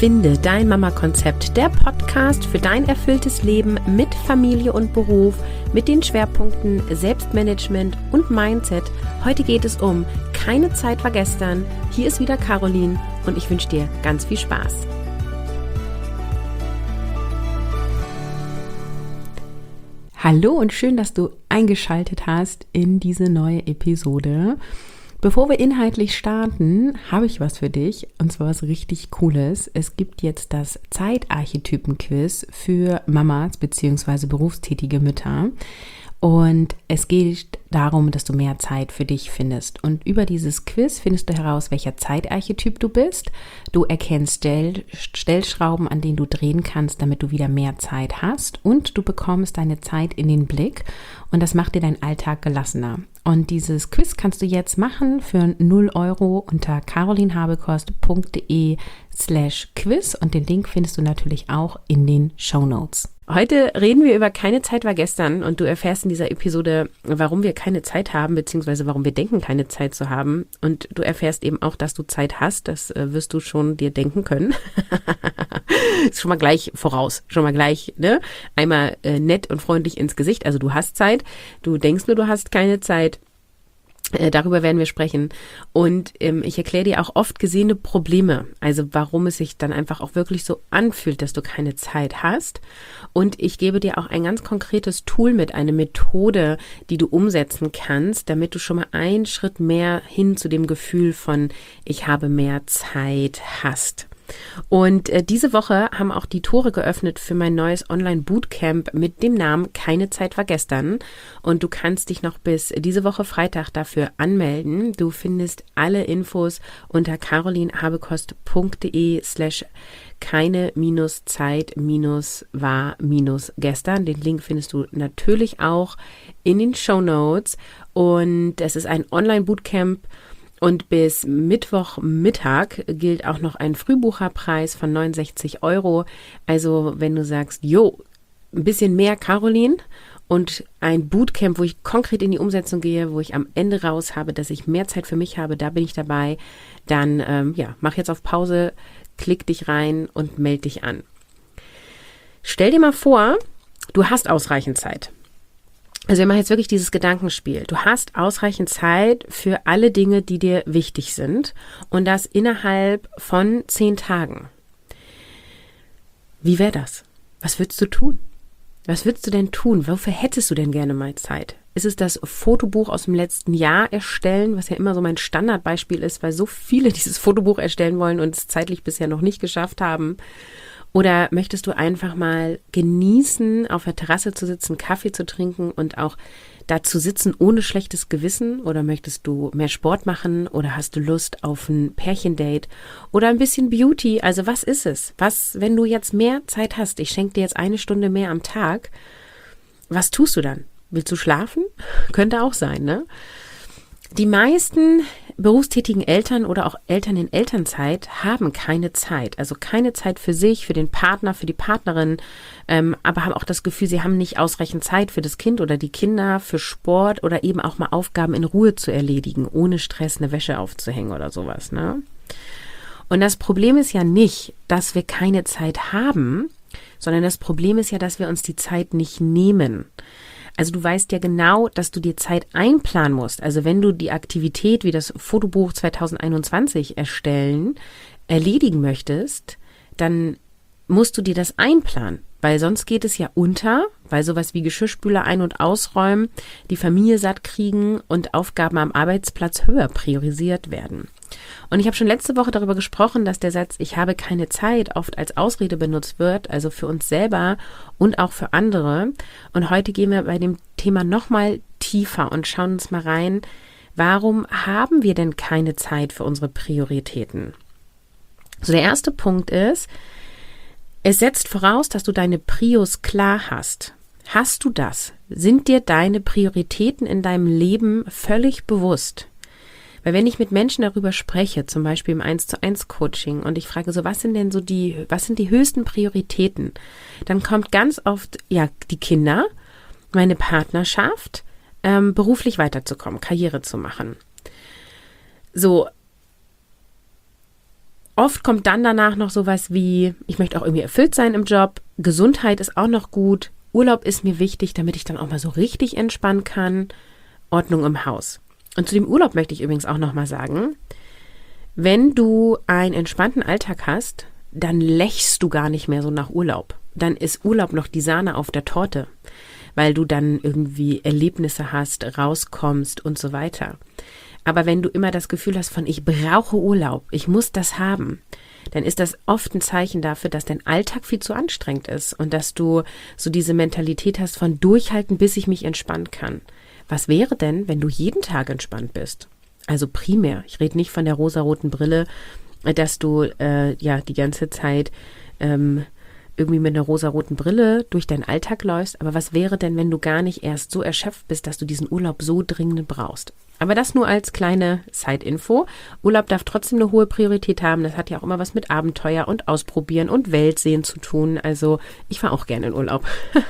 Finde dein Mama-Konzept, der Podcast für dein erfülltes Leben mit Familie und Beruf, mit den Schwerpunkten Selbstmanagement und Mindset. Heute geht es um keine Zeit war gestern. Hier ist wieder Caroline und ich wünsche dir ganz viel Spaß. Hallo und schön, dass du eingeschaltet hast in diese neue Episode. Bevor wir inhaltlich starten, habe ich was für dich, und zwar was richtig Cooles. Es gibt jetzt das Zeitarchetypen-Quiz für Mamas bzw. berufstätige Mütter. Und es geht darum, dass du mehr Zeit für dich findest. Und über dieses Quiz findest du heraus, welcher Zeitarchetyp du bist. Du erkennst Stellschrauben, an denen du drehen kannst, damit du wieder mehr Zeit hast. Und du bekommst deine Zeit in den Blick. Und das macht dir deinen Alltag gelassener. Und dieses Quiz kannst du jetzt machen für 0 € unter carolinhabekost.de/quiz. Und den Link findest du natürlich auch in den Shownotes. Heute reden wir über keine Zeit war gestern und du erfährst in dieser Episode, warum wir keine Zeit haben, beziehungsweise warum wir denken, keine Zeit zu haben. Und du erfährst eben auch, dass du Zeit hast. Das wirst du schon dir denken können. Ist schon mal gleich voraus, schon mal gleich, ne? Einmal nett und freundlich ins Gesicht. Also du hast Zeit, du denkst nur, du hast keine Zeit. Darüber werden wir sprechen und ich erkläre dir auch oft gesehene Probleme, also warum es sich dann einfach auch wirklich so anfühlt, dass du keine Zeit hast, und ich gebe dir auch ein ganz konkretes Tool mit, eine Methode, die du umsetzen kannst, damit du schon mal einen Schritt mehr hin zu dem Gefühl von ich habe mehr Zeit hast. Und diese Woche haben auch die Tore geöffnet für mein neues Online-Bootcamp mit dem Namen Keine Zeit war gestern. Und du kannst dich noch bis diese Woche Freitag dafür anmelden. Du findest alle Infos unter carolinhabekost.de/keine-zeit-war-gestern. Den Link findest du natürlich auch in den Shownotes. Und es ist ein Online-Bootcamp. Und bis Mittwochmittag gilt auch noch ein Frühbucherpreis von 69 €. Also wenn du sagst, ein bisschen mehr Caroline und ein Bootcamp, wo ich konkret in die Umsetzung gehe, wo ich am Ende raus habe, dass ich mehr Zeit für mich habe, da bin ich dabei, dann mach jetzt auf Pause, klick dich rein und melde dich an. Stell dir mal vor, du hast ausreichend Zeit. Also wir machen jetzt wirklich dieses Gedankenspiel. Du hast ausreichend Zeit für alle Dinge, die dir wichtig sind, und das innerhalb von 10 Tagen. Wie wäre das? Was würdest du tun? Was würdest du denn tun? Wofür hättest du denn gerne mal Zeit? Ist es das Fotobuch aus dem letzten Jahr erstellen, was ja immer so mein Standardbeispiel ist, weil so viele dieses Fotobuch erstellen wollen und es zeitlich bisher noch nicht geschafft haben? Oder möchtest du einfach mal genießen, auf der Terrasse zu sitzen, Kaffee zu trinken und auch da zu sitzen ohne schlechtes Gewissen? Oder möchtest du mehr Sport machen? Oder hast du Lust auf ein Pärchendate? Oder ein bisschen Beauty? Also was ist es? Wenn du jetzt mehr Zeit hast, ich schenke dir jetzt 1 Stunde mehr am Tag, was tust du dann? Willst du schlafen? Könnte auch sein, ne? Die meisten berufstätigen Eltern oder auch Eltern in Elternzeit haben keine Zeit. Also keine Zeit für sich, für den Partner, für die Partnerin, aber haben auch das Gefühl, sie haben nicht ausreichend Zeit für das Kind oder die Kinder, für Sport oder eben auch mal Aufgaben in Ruhe zu erledigen, ohne Stress eine Wäsche aufzuhängen oder sowas, ne? Und das Problem ist ja nicht, dass wir keine Zeit haben, sondern das Problem ist ja, dass wir uns die Zeit nicht nehmen. Also du weißt ja genau, dass du dir Zeit einplanen musst. Also wenn du die Aktivität wie das Fotobuch 2021 erledigen möchtest, dann musst du dir das einplanen, weil sonst geht es ja unter, weil sowas wie Geschirrspüler ein- und ausräumen, die Familie satt kriegen und Aufgaben am Arbeitsplatz höher priorisiert werden. Und ich habe schon letzte Woche darüber gesprochen, dass der Satz, ich habe keine Zeit, oft als Ausrede benutzt wird, also für uns selber und auch für andere. Und heute gehen wir bei dem Thema nochmal tiefer und schauen uns mal rein, warum haben wir denn keine Zeit für unsere Prioritäten? So, der erste Punkt ist, es setzt voraus, dass du deine Prios klar hast. Hast du das? Sind dir deine Prioritäten in deinem Leben völlig bewusst? Weil wenn ich mit Menschen darüber spreche, zum Beispiel im 1:1 Coaching, und ich frage so, was sind die höchsten Prioritäten? Dann kommt ganz oft, die Kinder, meine Partnerschaft, beruflich weiterzukommen, Karriere zu machen. So, Oft kommt dann danach noch sowas wie, ich möchte auch irgendwie erfüllt sein im Job, Gesundheit ist auch noch gut, Urlaub ist mir wichtig, damit ich dann auch mal so richtig entspannen kann, Ordnung im Haus. Und zu dem Urlaub möchte ich übrigens auch noch mal sagen, wenn du einen entspannten Alltag hast, dann lächst du gar nicht mehr so nach Urlaub. Dann ist Urlaub noch die Sahne auf der Torte, weil du dann irgendwie Erlebnisse hast, rauskommst und so weiter. Aber wenn du immer das Gefühl hast von, ich brauche Urlaub, ich muss das haben, dann ist das oft ein Zeichen dafür, dass dein Alltag viel zu anstrengend ist und dass du so diese Mentalität hast von durchhalten, bis ich mich entspannen kann. Was wäre denn, wenn du jeden Tag entspannt bist? Also primär, ich rede nicht von der rosaroten Brille, dass du die ganze Zeit irgendwie mit einer rosaroten Brille durch deinen Alltag läufst. Aber was wäre denn, wenn du gar nicht erst so erschöpft bist, dass du diesen Urlaub so dringend brauchst? Aber das nur als kleine Side-Info. Urlaub darf trotzdem eine hohe Priorität haben. Das hat ja auch immer was mit Abenteuer und Ausprobieren und Weltsehen zu tun. Also ich fahre auch gerne in Urlaub.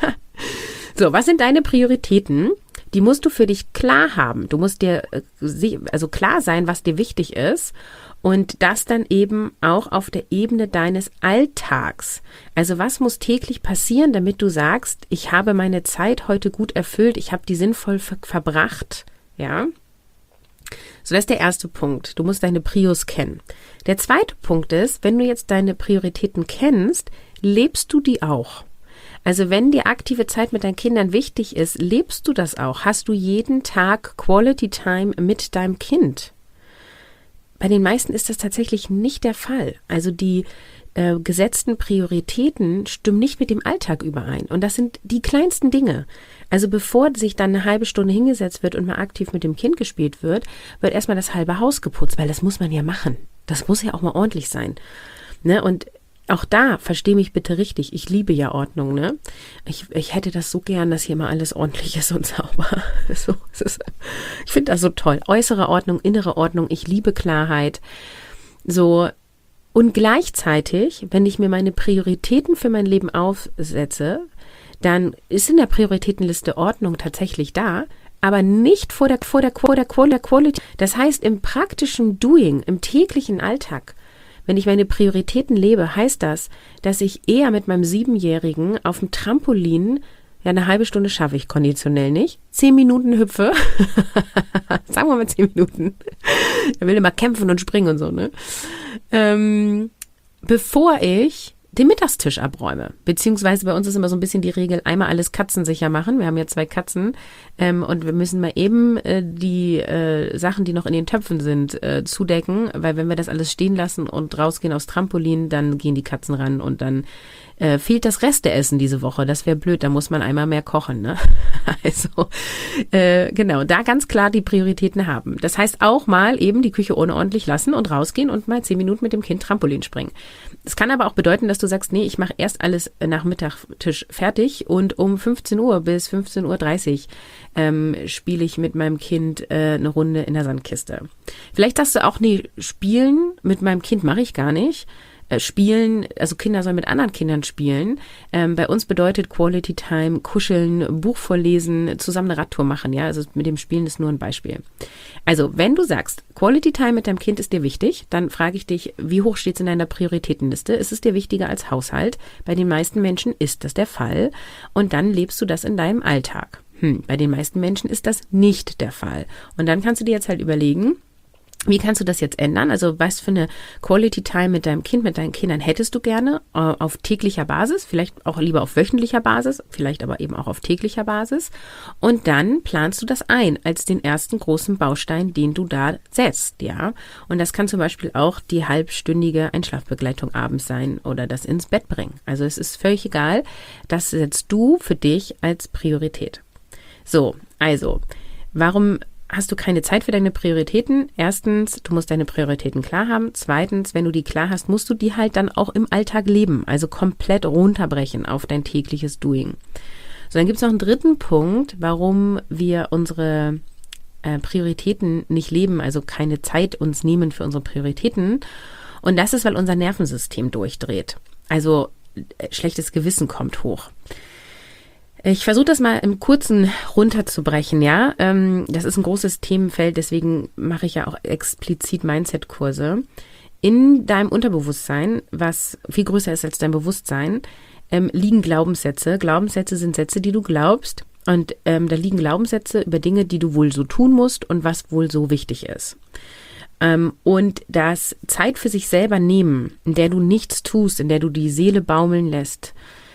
So, was sind deine Prioritäten? Die musst du für dich klar haben. Du musst dir klar sein, was dir wichtig ist. Und das dann eben auch auf der Ebene deines Alltags. Also was muss täglich passieren, damit du sagst, ich habe meine Zeit heute gut erfüllt, ich habe die sinnvoll verbracht, ja? So, das ist der erste Punkt. Du musst deine Prios kennen. Der zweite Punkt ist, wenn du jetzt deine Prioritäten kennst, lebst du die auch. Also wenn dir aktive Zeit mit deinen Kindern wichtig ist, lebst du das auch? Hast du jeden Tag Quality Time mit deinem Kind? Bei den meisten ist das tatsächlich nicht der Fall. Also die gesetzten Prioritäten stimmen nicht mit dem Alltag überein. Und das sind die kleinsten Dinge. Also bevor sich dann eine halbe Stunde hingesetzt wird und mal aktiv mit dem Kind gespielt wird, wird erstmal das halbe Haus geputzt, weil das muss man ja machen. Das muss ja auch mal ordentlich sein. Ne? Und auch da, versteh mich bitte richtig, ich liebe ja Ordnung, ne? Ich hätte das so gern, dass hier mal alles ordentlich ist und sauber. Ich finde das so toll. Äußere Ordnung, innere Ordnung, ich liebe Klarheit. So, und gleichzeitig, wenn ich mir meine Prioritäten für mein Leben aufsetze, dann ist in der Prioritätenliste Ordnung tatsächlich da, aber nicht vor der Quality. Das heißt, im praktischen Doing, im täglichen Alltag, wenn ich meine Prioritäten lebe, heißt das, dass ich eher mit meinem 7-Jährigen auf dem Trampolin, ja, eine halbe Stunde schaffe ich konditionell nicht, 10 Minuten hüpfe, sagen wir mal 10 Minuten, er will immer kämpfen und springen und so, ne, bevor ich den Mittagstisch abräume. Beziehungsweise bei uns ist immer so ein bisschen die Regel, einmal alles katzensicher machen. Wir haben ja 2 Katzen und wir müssen mal eben die Sachen, die noch in den Töpfen sind, zudecken, weil wenn wir das alles stehen lassen und rausgehen aufs Trampolin, dann gehen die Katzen ran und dann fehlt das Resteessen diese Woche. Das wäre blöd, da muss man einmal mehr kochen, ne? Also genau, da ganz klar die Prioritäten haben. Das heißt auch mal eben die Küche unordentlich lassen und rausgehen und mal 10 Minuten mit dem Kind Trampolin springen. Es kann aber auch bedeuten, dass du sagst, nee, ich mache erst alles nach Mittagstisch fertig und um 15 Uhr bis 15.30 Uhr spiele ich mit meinem Kind eine Runde in der Sandkiste. Vielleicht sagst du auch, nee, spielen mit meinem Kind mache ich gar nicht. Spielen, also Kinder sollen mit anderen Kindern spielen. Bei uns bedeutet Quality Time, kuscheln, Buch vorlesen, zusammen eine Radtour machen, ja, also mit dem Spielen ist nur ein Beispiel. Also, wenn du sagst, Quality Time mit deinem Kind ist dir wichtig, dann frage ich dich, wie hoch steht es in deiner Prioritätenliste? Ist es dir wichtiger als Haushalt? Bei den meisten Menschen ist das der Fall und dann lebst du das in deinem Alltag. Bei den meisten Menschen ist das nicht der Fall. Und dann kannst du dir jetzt halt überlegen, wie kannst du das jetzt ändern? Also was für eine Quality Time mit deinem Kind, mit deinen Kindern hättest du gerne auf täglicher Basis, vielleicht auch lieber auf wöchentlicher Basis, vielleicht aber eben auch auf täglicher Basis. Und dann planst du das ein als den ersten großen Baustein, den du da setzt, ja. Und das kann zum Beispiel auch die halbstündige Einschlafbegleitung abends sein oder das ins Bett bringen. Also es ist völlig egal, das setzt du für dich als Priorität. So, also, warum hast du keine Zeit für deine Prioritäten? Erstens, du musst deine Prioritäten klar haben. Zweitens, wenn du die klar hast, musst du die halt dann auch im Alltag leben, also komplett runterbrechen auf dein tägliches Doing. So, dann gibt es noch einen dritten Punkt, warum wir unsere Prioritäten nicht leben, also keine Zeit uns nehmen für unsere Prioritäten. Und das ist, weil unser Nervensystem durchdreht. Also schlechtes Gewissen kommt hoch. Ich versuche das mal im Kurzen runterzubrechen, ja. Das ist ein großes Themenfeld, deswegen mache ich ja auch explizit Mindset-Kurse. in deinem Unterbewusstsein, was viel größer ist als dein Bewusstsein, liegen Glaubenssätze. Glaubenssätze sind Sätze, die du glaubst. Und da liegen Glaubenssätze über Dinge, die du wohl so tun musst und was wohl so wichtig ist. Und das Zeit für sich selber nehmen, in der du nichts tust, in der du die Seele baumeln lässt,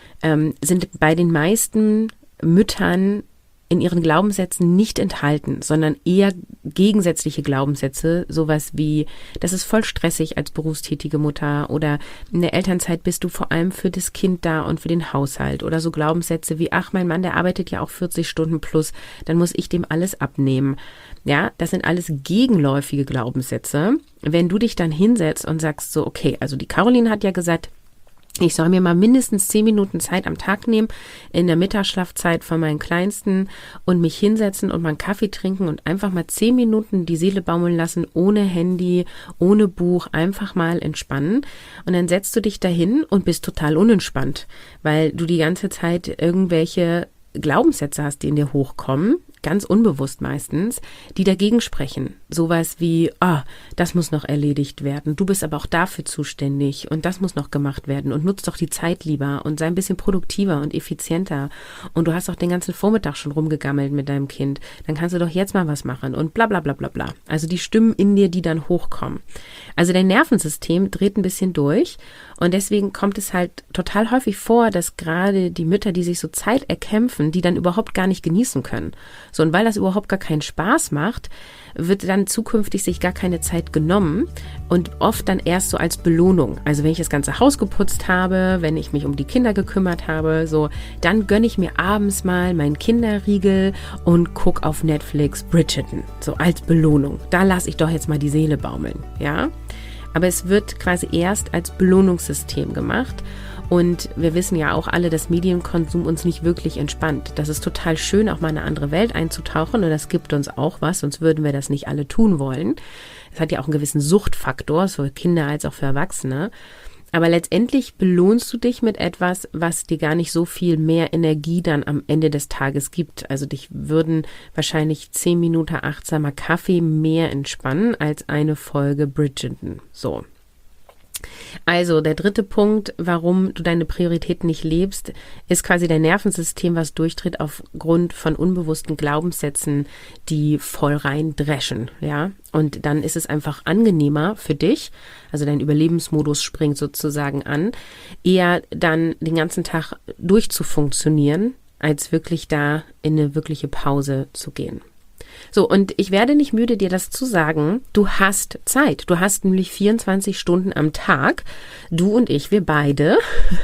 sind bei den meisten Müttern in ihren Glaubenssätzen nicht enthalten, sondern eher gegensätzliche Glaubenssätze, sowas wie, das ist voll stressig als berufstätige Mutter oder in der Elternzeit bist du vor allem für das Kind da und für den Haushalt oder so Glaubenssätze wie, ach, mein Mann, der arbeitet ja auch 40 Stunden plus, dann muss ich dem alles abnehmen. Ja, das sind alles gegenläufige Glaubenssätze. Wenn du dich dann hinsetzt und sagst so, okay, also die Caroline hat ja gesagt, ich soll mir mal mindestens 10 Minuten Zeit am Tag nehmen, in der Mittagsschlafzeit von meinen Kleinsten und mich hinsetzen und mal einen Kaffee trinken und einfach mal 10 Minuten die Seele baumeln lassen, ohne Handy, ohne Buch, einfach mal entspannen. Und dann setzt du dich dahin und bist total unentspannt, weil du die ganze Zeit irgendwelche Glaubenssätze hast, die in dir hochkommen, ganz unbewusst meistens, die dagegen sprechen. Sowas wie, das muss noch erledigt werden, du bist aber auch dafür zuständig und das muss noch gemacht werden und nutz doch die Zeit lieber und sei ein bisschen produktiver und effizienter und du hast doch den ganzen Vormittag schon rumgegammelt mit deinem Kind, dann kannst du doch jetzt mal was machen und bla bla bla bla bla. Also die Stimmen in dir, die dann hochkommen. Also dein Nervensystem dreht ein bisschen durch und deswegen kommt es halt total häufig vor, dass gerade die Mütter, die sich so Zeit erkämpfen, die dann überhaupt gar nicht genießen können. So, und weil das überhaupt gar keinen Spaß macht, wird dann zukünftig sich gar keine Zeit genommen und oft dann erst so als Belohnung. Also wenn ich das ganze Haus geputzt habe, wenn ich mich um die Kinder gekümmert habe, so, dann gönne ich mir abends mal meinen Kinderriegel und gucke auf Netflix Bridgerton, so als Belohnung. Da lasse ich doch jetzt mal die Seele baumeln, ja? Aber es wird quasi erst als Belohnungssystem gemacht. Und wir wissen ja auch alle, dass Medienkonsum uns nicht wirklich entspannt. Das ist total schön, auch mal in eine andere Welt einzutauchen und das gibt uns auch was, sonst würden wir das nicht alle tun wollen. Es hat ja auch einen gewissen Suchtfaktor, für Kinder als auch für Erwachsene. Aber letztendlich belohnst du dich mit etwas, was dir gar nicht so viel mehr Energie dann am Ende des Tages gibt. Also dich würden wahrscheinlich 10 Minuten achtsamer Kaffee mehr entspannen als eine Folge Bridgerton. So. Also der dritte Punkt, warum du deine Prioritäten nicht lebst, ist quasi dein Nervensystem, was durchdreht aufgrund von unbewussten Glaubenssätzen, die voll rein dreschen, ja. Und dann ist es einfach angenehmer für dich, also dein Überlebensmodus springt sozusagen an, eher dann den ganzen Tag durchzufunktionieren, als wirklich da in eine wirkliche Pause zu gehen. So, und ich werde nicht müde, dir das zu sagen, du hast Zeit. Du hast nämlich 24 Stunden am Tag. Du und ich, wir beide.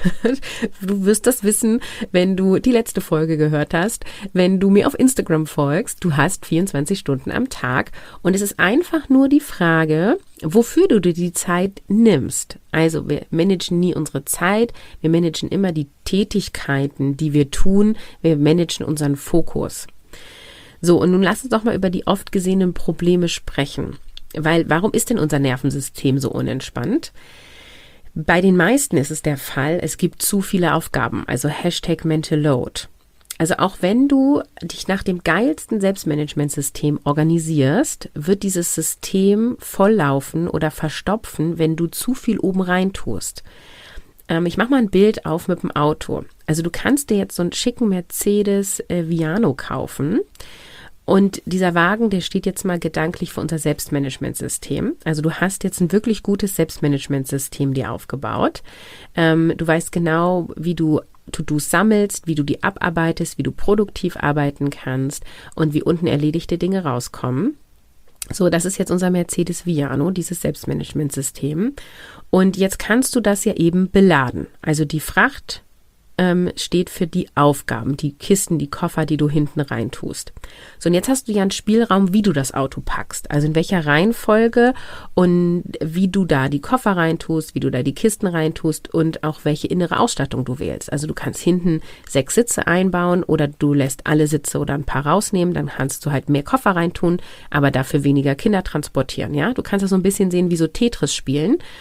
Du wirst das wissen, wenn du die letzte Folge gehört hast, wenn du mir auf Instagram folgst. Du hast 24 Stunden am Tag. Und es ist einfach nur die Frage, wofür du dir die Zeit nimmst. Also wir managen nie unsere Zeit. Wir managen immer die Tätigkeiten, die wir tun. Wir managen unseren Fokus. So, und nun lass uns doch mal über die oft gesehenen Probleme sprechen. Weil, warum ist denn unser Nervensystem so unentspannt? Bei den meisten ist es der Fall, es gibt zu viele Aufgaben, also #Mental Load. Also auch wenn du dich nach dem geilsten Selbstmanagementsystem organisierst, wird dieses System volllaufen oder verstopfen, wenn du zu viel oben rein tust. Ich mache mal ein Bild auf mit dem Auto. Also du kannst dir jetzt so einen schicken Mercedes Viano kaufen. Und dieser Wagen, der steht jetzt mal gedanklich für unser Selbstmanagementsystem. Also du hast jetzt ein wirklich gutes Selbstmanagementsystem dir aufgebaut. Du weißt genau, wie du To-Dos sammelst, wie du die abarbeitest, wie du produktiv arbeiten kannst und wie unten erledigte Dinge rauskommen. So, das ist jetzt unser Mercedes Viano, dieses Selbstmanagementsystem. Und jetzt kannst du das ja eben beladen. Also die Fracht steht für die Aufgaben, die Kisten, die Koffer, die du hinten rein tust. So, und jetzt hast du ja einen Spielraum, wie du das Auto packst. Also in welcher Reihenfolge und wie du da die Koffer reintust, wie du da die Kisten reintust und auch welche innere Ausstattung du wählst. Also du kannst hinten 6 Sitze einbauen oder du lässt alle Sitze oder ein paar rausnehmen, dann kannst du halt mehr Koffer reintun, aber dafür weniger Kinder transportieren, ja. Du kannst das so ein bisschen sehen wie so Tetris spielen.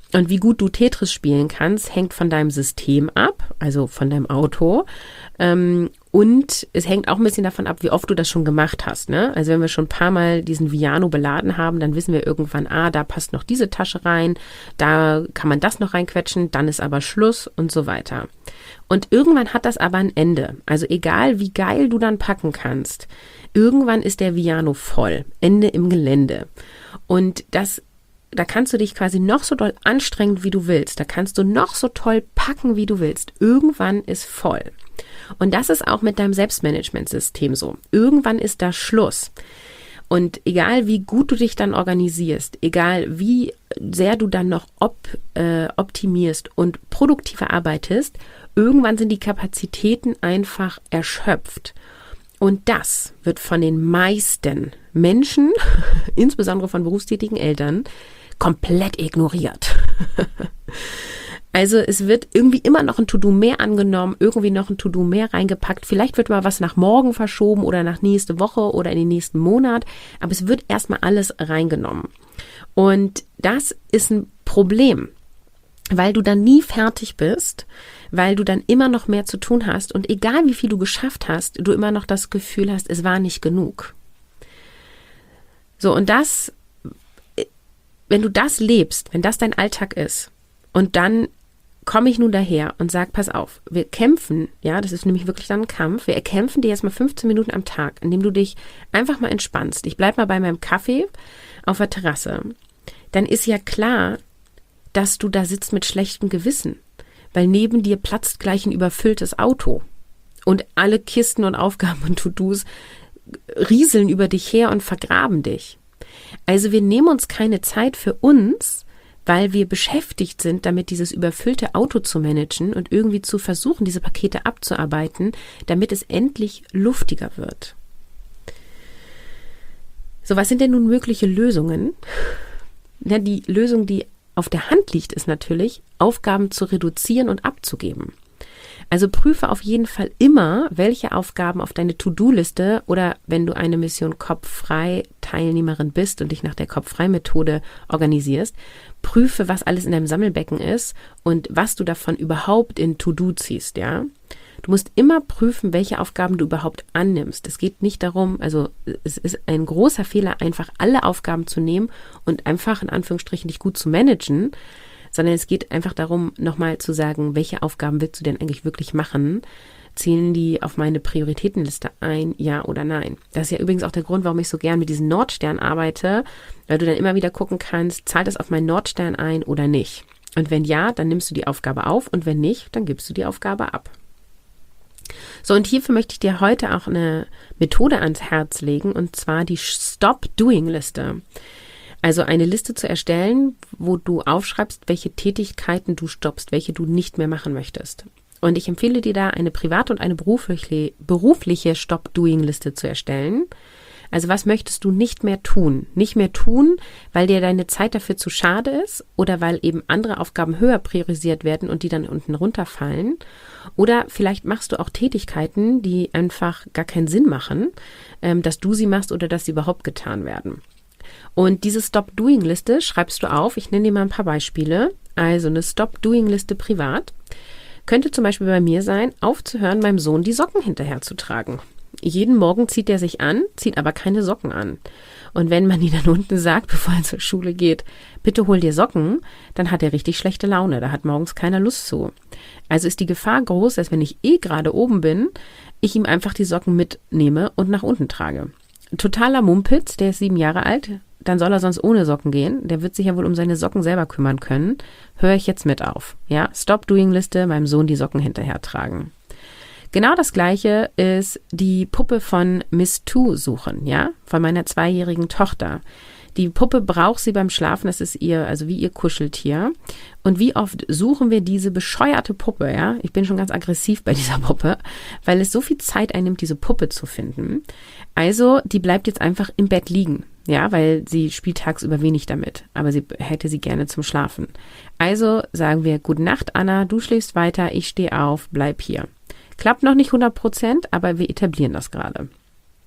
Und wie gut du Tetris spielen kannst, hängt von deinem System ab, also von deinem Auto. Und es hängt auch ein bisschen davon ab, wie oft du das schon gemacht hast, ne? Also wenn wir schon ein paar Mal diesen Viano beladen haben, dann wissen wir irgendwann, da passt noch diese Tasche rein, da kann man das noch reinquetschen, dann ist aber Schluss und so weiter. Und irgendwann hat das aber ein Ende. Also egal, wie geil du dann packen kannst, irgendwann ist der Viano voll. Ende im Gelände. Und da kannst du dich quasi noch so doll anstrengen, wie du willst. Da kannst du noch so toll packen, wie du willst. Irgendwann ist voll. Und das ist auch mit deinem Selbstmanagementsystem so. Irgendwann ist da Schluss. Und egal, wie gut du dich dann organisierst, egal, wie sehr du dann noch optimierst und produktiver arbeitest, irgendwann sind die Kapazitäten einfach erschöpft. Und das wird von den meisten Menschen, insbesondere von berufstätigen Eltern, komplett ignoriert. Also es wird irgendwie immer noch ein To-Do mehr angenommen, irgendwie noch ein To-Do mehr reingepackt. Vielleicht wird mal was nach morgen verschoben oder nach nächste Woche oder in den nächsten Monat. Aber es wird erstmal alles reingenommen. Und das ist ein Problem, weil du dann nie fertig bist, weil du dann immer noch mehr zu tun hast und egal wie viel du geschafft hast, du immer noch das Gefühl hast, es war nicht genug. So, und das, wenn du das lebst, wenn das dein Alltag ist und dann komme ich nun daher und sage, pass auf, wir kämpfen, ja, das ist nämlich wirklich dann ein Kampf, wir erkämpfen dir jetzt mal 15 Minuten am Tag, indem du dich einfach mal entspannst. Ich bleib mal bei meinem Kaffee auf der Terrasse. Dann ist ja klar, dass du da sitzt mit schlechtem Gewissen, weil neben dir platzt gleich ein überfülltes Auto und alle Kisten und Aufgaben und To-Dos rieseln über dich her und vergraben dich. Also wir nehmen uns keine Zeit für uns, weil wir beschäftigt sind, damit dieses überfüllte Auto zu managen und irgendwie zu versuchen, diese Pakete abzuarbeiten, damit es endlich luftiger wird. So, was sind denn nun mögliche Lösungen? Ja, die Lösung, die auf der Hand liegt, ist natürlich, Aufgaben zu reduzieren und abzugeben. Also prüfe auf jeden Fall immer, welche Aufgaben auf deine To-Do-Liste oder wenn du eine Mission Kopffrei Teilnehmerin bist und dich nach der Kopffrei-Methode organisierst, prüfe, was alles in deinem Sammelbecken ist und was du davon überhaupt in To-Do ziehst, ja. Du musst immer prüfen, welche Aufgaben du überhaupt annimmst. Es geht nicht darum, also es ist ein großer Fehler, einfach alle Aufgaben zu nehmen und einfach in Anführungsstrichen dich gut zu managen, sondern es geht einfach darum, nochmal zu sagen, welche Aufgaben willst du denn eigentlich wirklich machen? Zählen die auf meine Prioritätenliste ein, ja oder nein? Das ist ja übrigens auch der Grund, warum ich so gern mit diesen Nordsternen arbeite, weil du dann immer wieder gucken kannst, zahlt das auf meinen Nordstern ein oder nicht? Und wenn ja, dann nimmst du die Aufgabe auf und wenn nicht, dann gibst du die Aufgabe ab. So, und hierfür möchte ich dir heute auch eine Methode ans Herz legen, und zwar die Stop-Doing-Liste. Also eine Liste zu erstellen, wo du aufschreibst, welche Tätigkeiten du stoppst, welche du nicht mehr machen möchtest. Und ich empfehle dir da eine private und eine berufliche Stop-Doing-Liste zu erstellen. Also was möchtest du nicht mehr tun? Nicht mehr tun, weil dir deine Zeit dafür zu schade ist oder weil eben andere Aufgaben höher priorisiert werden und die dann unten runterfallen. Oder vielleicht machst du auch Tätigkeiten, die einfach gar keinen Sinn machen, dass du sie machst oder dass sie überhaupt getan werden. Und diese Stop-Doing-Liste schreibst du auf. Ich nenne dir mal ein paar Beispiele. Also eine Stop-Doing-Liste privat könnte zum Beispiel bei mir sein, aufzuhören, meinem Sohn die Socken hinterher zu tragen. Jeden Morgen zieht er sich an, zieht aber keine Socken an. Und wenn man ihn dann unten sagt, bevor er zur Schule geht, bitte hol dir Socken, dann hat er richtig schlechte Laune. Da hat morgens keiner Lust zu. Also ist die Gefahr groß, dass wenn ich gerade oben bin, ich ihm einfach die Socken mitnehme und nach unten trage. Totaler Mumpitz, der ist 7 Jahre alt, dann soll er sonst ohne Socken gehen. Der wird sich ja wohl um seine Socken selber kümmern können. Höre ich jetzt mit auf. Ja, Stop-Doing-Liste, meinem Sohn die Socken hinterher tragen. Genau das Gleiche ist die Puppe von Miss Two suchen, ja, von meiner 2-jährigen Tochter. Die Puppe braucht sie beim Schlafen, das ist ihr, also wie ihr Kuscheltier. Und wie oft suchen wir diese bescheuerte Puppe, ja? Ich bin schon ganz aggressiv bei dieser Puppe, weil es so viel Zeit einnimmt, diese Puppe zu finden. Also, die bleibt jetzt einfach im Bett liegen, ja, weil sie spielt tagsüber wenig damit, aber sie hätte sie gerne zum Schlafen. Also sagen wir, gute Nacht, Anna, du schläfst weiter, ich stehe auf, bleib hier. Klappt noch nicht 100%, aber wir etablieren das gerade.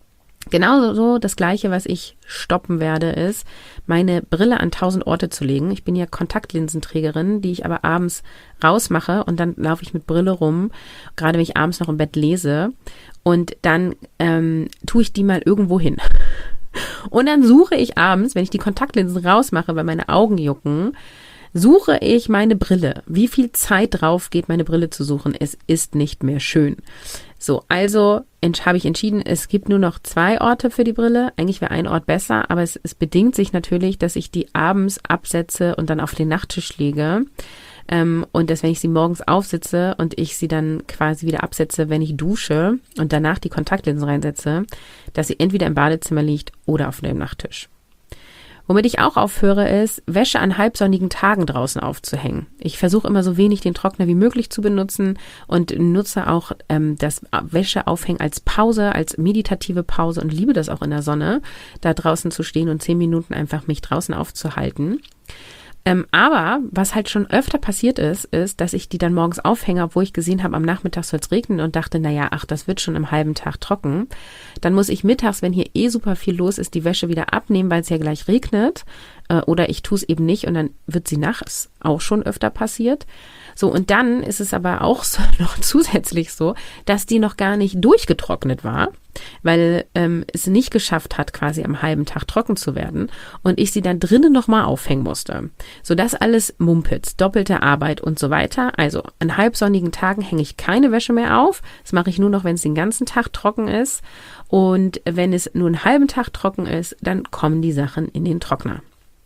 Genauso so das Gleiche, was ich stoppen werde, ist, meine Brille an 1000 Orte zu legen. Ich bin ja Kontaktlinsenträgerin, die ich aber abends rausmache und dann laufe ich mit Brille rum, gerade wenn ich abends noch im Bett lese und dann tue ich die mal irgendwo hin. Und dann suche ich abends, wenn ich die Kontaktlinsen rausmache, weil meine Augen jucken, suche ich meine Brille. Wie viel Zeit drauf geht, meine Brille zu suchen? Es ist nicht mehr schön. So, also habe ich entschieden, es gibt nur noch 2 Orte für die Brille. Eigentlich wäre ein Ort besser, aber es bedingt sich natürlich, dass ich die abends absetze und dann auf den Nachttisch lege. Und dass, wenn ich sie morgens aufsitze und ich sie dann quasi wieder absetze, wenn ich dusche und danach die Kontaktlinsen reinsetze, dass sie entweder im Badezimmer liegt oder auf dem Nachttisch. Womit ich auch aufhöre, ist, Wäsche an halbsonnigen Tagen draußen aufzuhängen. Ich versuche immer so wenig den Trockner wie möglich zu benutzen und nutze auch das Wäscheaufhängen als Pause, als meditative Pause und liebe das auch in der Sonne, da draußen zu stehen und 10 Minuten einfach mich draußen aufzuhalten. Aber was halt schon öfter passiert ist, dass ich die dann morgens aufhänge, obwohl ich gesehen habe, am Nachmittag soll es regnen und dachte, naja, das wird schon im halben Tag trocken. Dann muss ich mittags, wenn hier super viel los ist, die Wäsche wieder abnehmen, weil es ja gleich regnet. Oder ich tue es eben nicht und dann wird sie nachts, auch schon öfter passiert. So, und dann ist es aber auch so, noch zusätzlich so, dass die noch gar nicht durchgetrocknet war, weil es nicht geschafft hat, quasi am halben Tag trocken zu werden und ich sie dann drinnen nochmal aufhängen musste. So, das alles Mumpitz, doppelte Arbeit und so weiter. Also an halbsonnigen Tagen hänge ich keine Wäsche mehr auf. Das mache ich nur noch, wenn es den ganzen Tag trocken ist. Und wenn es nur einen halben Tag trocken ist, dann kommen die Sachen in den Trockner.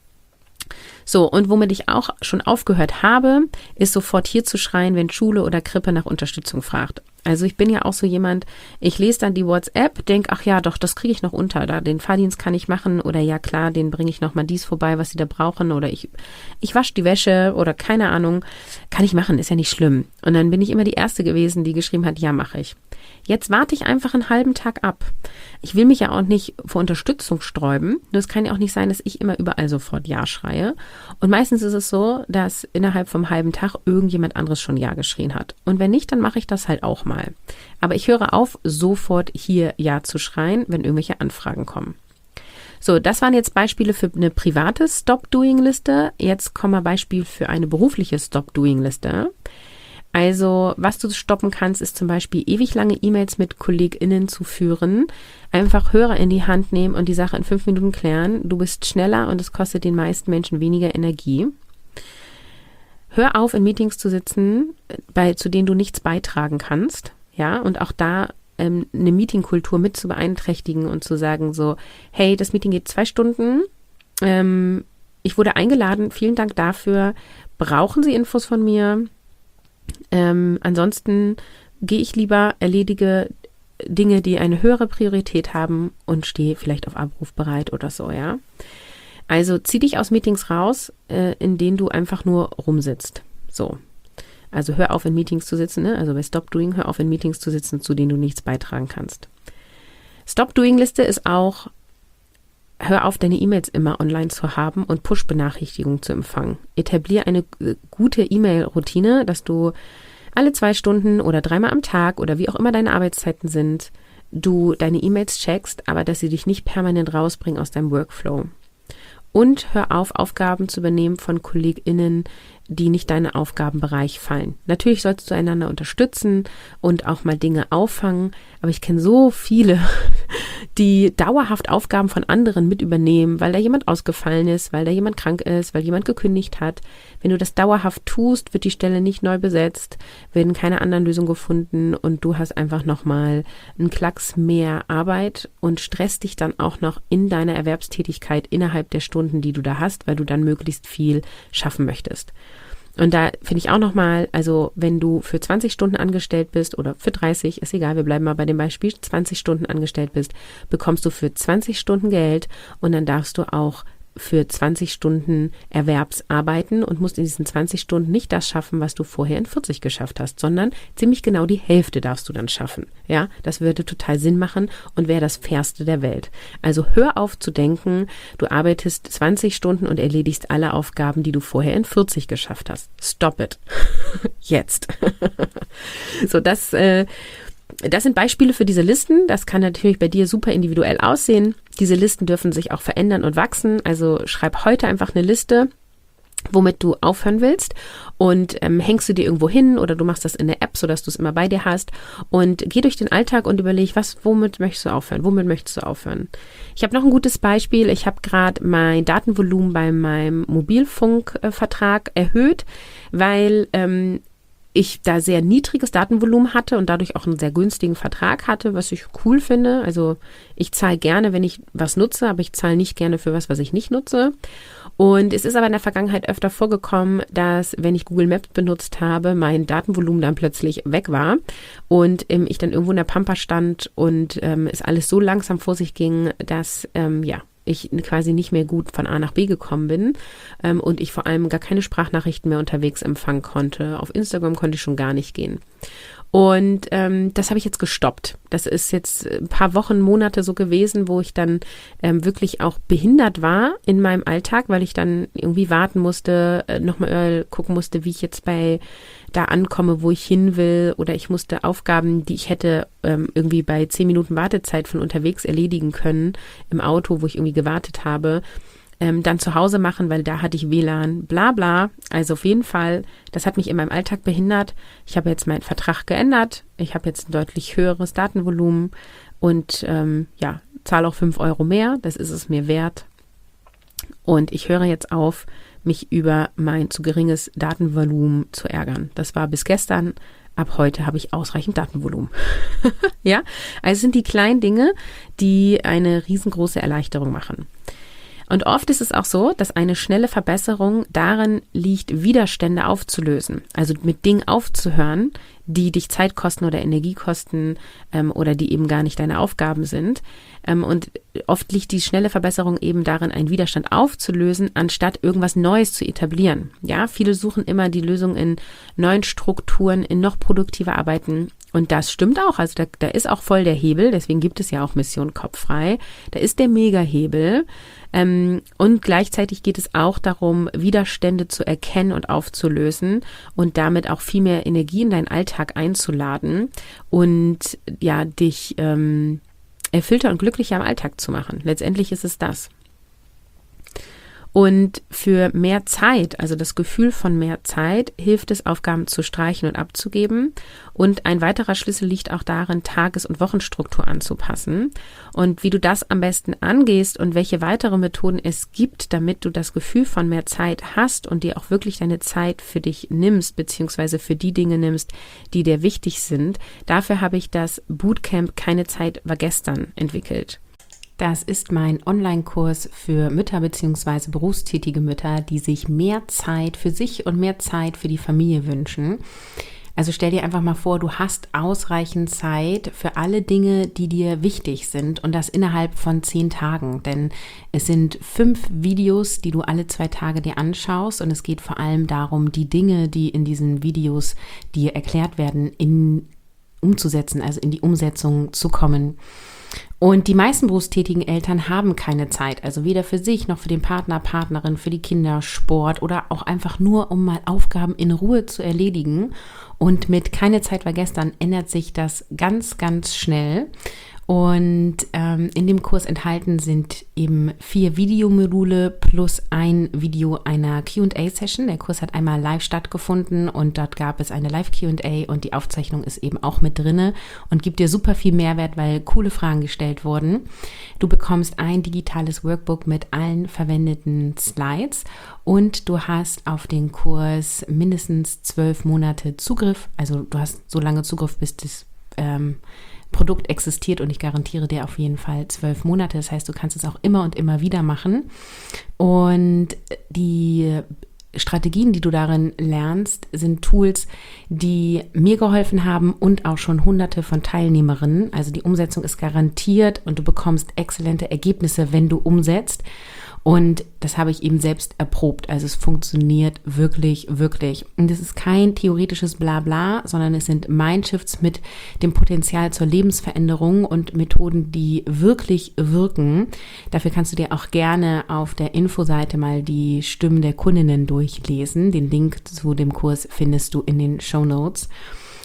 So, und womit ich auch schon aufgehört habe, ist sofort hier zu schreien, wenn Schule oder Krippe nach Unterstützung fragt. Also ich bin ja auch so jemand, ich lese dann die WhatsApp, denke, ach ja, doch, das kriege ich noch unter, da den Fahrdienst kann ich machen oder ja klar, den bringe ich noch mal dies vorbei, was sie da brauchen oder ich wasche die Wäsche oder keine Ahnung, kann ich machen, ist ja nicht schlimm. Und dann bin ich immer die Erste gewesen, die geschrieben hat, ja, mache ich. Jetzt warte ich einfach einen halben Tag ab. Ich will mich ja auch nicht vor Unterstützung sträuben. Nur es kann ja auch nicht sein, dass ich immer überall sofort Ja schreie. Und meistens ist es so, dass innerhalb vom halben Tag irgendjemand anderes schon Ja geschrien hat. Und wenn nicht, dann mache ich das halt auch mal. Aber ich höre auf, sofort hier Ja zu schreien, wenn irgendwelche Anfragen kommen. So, das waren jetzt Beispiele für eine private Stop-Doing-Liste. Jetzt kommen wir Beispiel für eine berufliche Stop-Doing-Liste. Also, was du stoppen kannst, ist zum Beispiel ewig lange E-Mails mit KollegInnen zu führen. Einfach Hörer in die Hand nehmen und die Sache in 5 Minuten klären. Du bist schneller und es kostet den meisten Menschen weniger Energie. Hör auf, in Meetings zu sitzen, zu denen du nichts beitragen kannst. Ja, und auch da eine Meetingkultur mit zu beeinträchtigen und zu sagen so, hey, das Meeting geht 2 Stunden. Ich wurde eingeladen, vielen Dank dafür. Brauchen Sie Infos von mir? Ansonsten gehe ich lieber, erledige Dinge, die eine höhere Priorität haben und stehe vielleicht auf Abruf bereit oder so, ja. Also zieh dich aus Meetings raus, in denen du einfach nur rumsitzt. So. Also hör auf, in Meetings zu sitzen, ne? Also bei Stop Doing, hör auf, in Meetings zu sitzen, zu denen du nichts beitragen kannst. Stop Doing Liste ist auch, hör auf, deine E-Mails immer online zu haben und Push-Benachrichtigungen zu empfangen. Etablier eine gute E-Mail-Routine, dass du alle 2 Stunden oder 3-mal am Tag oder wie auch immer deine Arbeitszeiten sind, du deine E-Mails checkst, aber dass sie dich nicht permanent rausbringen aus deinem Workflow. Und hör auf, Aufgaben zu übernehmen von KollegInnen, die nicht deinen Aufgabenbereich fallen. Natürlich sollst du einander unterstützen und auch mal Dinge auffangen, aber ich kenne so viele, die dauerhaft Aufgaben von anderen mit übernehmen, weil da jemand ausgefallen ist, weil da jemand krank ist, weil jemand gekündigt hat. Wenn du das dauerhaft tust, wird die Stelle nicht neu besetzt, werden keine anderen Lösungen gefunden und du hast einfach nochmal einen Klacks mehr Arbeit und stresst dich dann auch noch in deiner Erwerbstätigkeit innerhalb der Stunden, die du da hast, weil du dann möglichst viel schaffen möchtest. Und da finde ich auch nochmal, also wenn du für 20 Stunden angestellt bist oder für 30, ist egal, wir bleiben mal bei dem Beispiel, 20 Stunden angestellt bist, bekommst du für 20 Stunden Geld und dann darfst du auch für 20 Stunden Erwerbsarbeiten und musst in diesen 20 Stunden nicht das schaffen, was du vorher in 40 geschafft hast, sondern ziemlich genau die Hälfte darfst du dann schaffen. Ja, das würde total Sinn machen und wäre das Fairste der Welt. Also hör auf zu denken, du arbeitest 20 Stunden und erledigst alle Aufgaben, die du vorher in 40 geschafft hast. Stop it. Jetzt. So, das das sind Beispiele für diese Listen. Das kann natürlich bei dir super individuell aussehen. Diese Listen dürfen sich auch verändern und wachsen. Also schreib heute einfach eine Liste, womit du aufhören willst, und hängst du dir irgendwo hin oder du machst das in der App, sodass du es immer bei dir hast, und geh durch den Alltag und überleg, womit möchtest du aufhören? Ich habe noch ein gutes Beispiel. Ich habe gerade mein Datenvolumen bei meinem Mobilfunkvertrag erhöht, weil ich da sehr niedriges Datenvolumen hatte und dadurch auch einen sehr günstigen Vertrag hatte, was ich cool finde. Also ich zahle gerne, wenn ich was nutze, aber ich zahle nicht gerne für was ich nicht nutze. Und es ist aber in der Vergangenheit öfter vorgekommen, dass, wenn ich Google Maps benutzt habe, mein Datenvolumen dann plötzlich weg war und ich dann irgendwo in der Pampa stand und es alles so langsam vor sich ging, dass ich quasi nicht mehr gut von A nach B gekommen bin und ich vor allem gar keine Sprachnachrichten mehr unterwegs empfangen konnte. Auf Instagram konnte ich schon gar nicht gehen. Und das habe ich jetzt gestoppt. Das ist jetzt ein paar Wochen, Monate so gewesen, wo ich dann wirklich auch behindert war in meinem Alltag, weil ich dann irgendwie warten musste, nochmal gucken musste, wie ich jetzt da ankomme, wo ich hin will, oder ich musste Aufgaben, die ich hätte irgendwie bei 10 Minuten Wartezeit von unterwegs erledigen können, im Auto, wo ich irgendwie gewartet habe, dann zu Hause machen, weil da hatte ich WLAN, bla bla. Also auf jeden Fall, das hat mich in meinem Alltag behindert. Ich habe jetzt meinen Vertrag geändert. Ich habe jetzt ein deutlich höheres Datenvolumen und zahle auch 5 Euro mehr. Das ist es mir wert. Und ich höre jetzt auf, mich über mein zu geringes Datenvolumen zu ärgern. Das war bis gestern. Ab heute habe ich ausreichend Datenvolumen. Ja, also es sind die kleinen Dinge, die eine riesengroße Erleichterung machen. Und oft ist es auch so, dass eine schnelle Verbesserung darin liegt, Widerstände aufzulösen. Also mit Dingen aufzuhören, die dich Zeit kosten oder Energie kosten oder die eben gar nicht deine Aufgaben sind. Und oft liegt die schnelle Verbesserung eben darin, einen Widerstand aufzulösen, anstatt irgendwas Neues zu etablieren. Ja, viele suchen immer die Lösung in neuen Strukturen, in noch produktiver Arbeiten. Und das stimmt auch. Also da ist auch voll der Hebel. Deswegen gibt es ja auch Mission Kopffrei. Da ist der Mega-Hebel. Und gleichzeitig geht es auch darum, Widerstände zu erkennen und aufzulösen und damit auch viel mehr Energie in deinen Alltag einzuladen und ja, dich erfüllter und glücklicher im Alltag zu machen. Letztendlich ist es das. Und für mehr Zeit, also das Gefühl von mehr Zeit, hilft es, Aufgaben zu streichen und abzugeben. Und ein weiterer Schlüssel liegt auch darin, Tages- und Wochenstruktur anzupassen. Und wie du das am besten angehst und welche weitere Methoden es gibt, damit du das Gefühl von mehr Zeit hast und dir auch wirklich deine Zeit für dich nimmst, beziehungsweise für die Dinge nimmst, die dir wichtig sind. Dafür habe ich das Bootcamp Keine Zeit war gestern entwickelt. Das ist mein Online-Kurs für Mütter bzw. berufstätige Mütter, die sich mehr Zeit für sich und mehr Zeit für die Familie wünschen. Also stell dir einfach mal vor, du hast ausreichend Zeit für alle Dinge, die dir wichtig sind, und das innerhalb von 10 Tagen. Denn es sind 5 Videos, die du alle 2 Tage dir anschaust, und es geht vor allem darum, die Dinge, die in diesen Videos dir erklärt werden, umzusetzen, also in die Umsetzung zu kommen. Und die meisten berufstätigen Eltern haben keine Zeit, also weder für sich noch für den Partner, Partnerin, für die Kinder, Sport oder auch einfach nur, um mal Aufgaben in Ruhe zu erledigen. Und mit Keine Zeit war gestern ändert sich das ganz, ganz schnell. Und in dem Kurs enthalten sind eben 4 Videomodule plus ein Video einer Q&A-Session. Der Kurs hat einmal live stattgefunden und dort gab es eine Live-Q&A und die Aufzeichnung ist eben auch mit drinne und gibt dir super viel Mehrwert, weil coole Fragen gestellt wurden. Du bekommst ein digitales Workbook mit allen verwendeten Slides und du hast auf den Kurs mindestens 12 Monate Zugriff. Also du hast so lange Zugriff, bis das Produkt existiert, und ich garantiere dir auf jeden Fall 12 Monate. Das heißt, du kannst es auch immer und immer wieder machen. Und die Strategien, die du darin lernst, sind Tools, die mir geholfen haben und auch schon Hunderte von Teilnehmerinnen. Also die Umsetzung ist garantiert und du bekommst exzellente Ergebnisse, wenn du umsetzt. Und das habe ich eben selbst erprobt. Also es funktioniert wirklich, wirklich. Und es ist kein theoretisches Blabla, sondern es sind Mindshifts mit dem Potenzial zur Lebensveränderung und Methoden, die wirklich wirken. Dafür kannst du dir auch gerne auf der Infoseite mal die Stimmen der Kundinnen durchlesen. Den Link zu dem Kurs findest du in den Shownotes.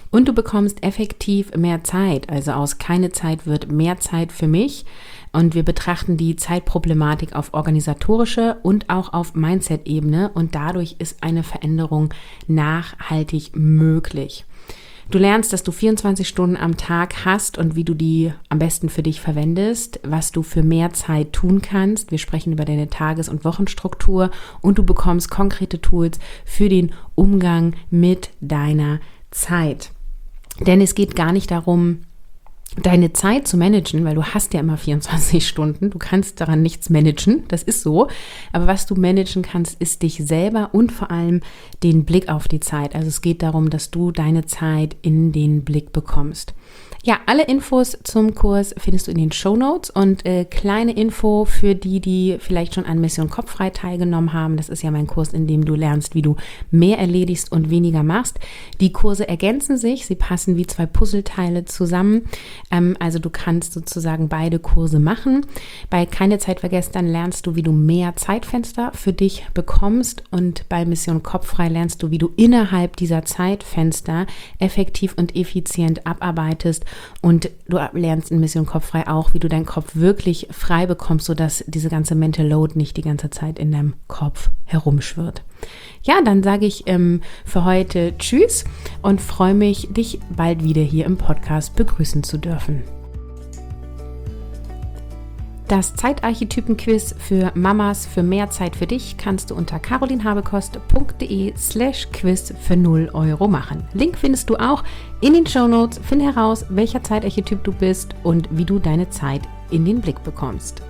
Und du bekommst effektiv mehr Zeit. Also aus keine Zeit wird mehr Zeit für mich. Und wir betrachten die Zeitproblematik auf organisatorische und auch auf Mindset-Ebene. Und dadurch ist eine Veränderung nachhaltig möglich. Du lernst, dass du 24 Stunden am Tag hast und wie du die am besten für dich verwendest, was du für mehr Zeit tun kannst. Wir sprechen über deine Tages- und Wochenstruktur und du bekommst konkrete Tools für den Umgang mit deiner Zeit. Denn es geht gar nicht darum, deine Zeit zu managen, weil du hast ja immer 24 Stunden, du kannst daran nichts managen, das ist so, aber was du managen kannst, ist dich selber und vor allem den Blick auf die Zeit. Also es geht darum, dass du deine Zeit in den Blick bekommst. Ja, alle Infos zum Kurs findest du in den Shownotes und kleine Info für die vielleicht schon an Mission Kopffrei teilgenommen haben. Das ist ja mein Kurs, in dem du lernst, wie du mehr erledigst und weniger machst. Die Kurse ergänzen sich, sie passen wie zwei Puzzleteile zusammen. Also du kannst sozusagen beide Kurse machen. Bei Keine Zeit vergessen lernst du, wie du mehr Zeitfenster für dich bekommst und bei Mission Kopffrei lernst du, wie du innerhalb dieser Zeitfenster effektiv und effizient abarbeitest. Und du lernst in Mission Kopffrei auch, wie du deinen Kopf wirklich frei bekommst, sodass diese ganze Mental Load nicht die ganze Zeit in deinem Kopf herumschwirrt. Ja, dann sage ich für heute Tschüss und freue mich, dich bald wieder hier im Podcast begrüßen zu dürfen. Das Zeitarchetypen-Quiz für Mamas für mehr Zeit für dich kannst du unter carolinhabekost.de/quiz für 0 € machen. Link findest du auch in den Shownotes. Finde heraus, welcher Zeitarchetyp du bist und wie du deine Zeit in den Blick bekommst.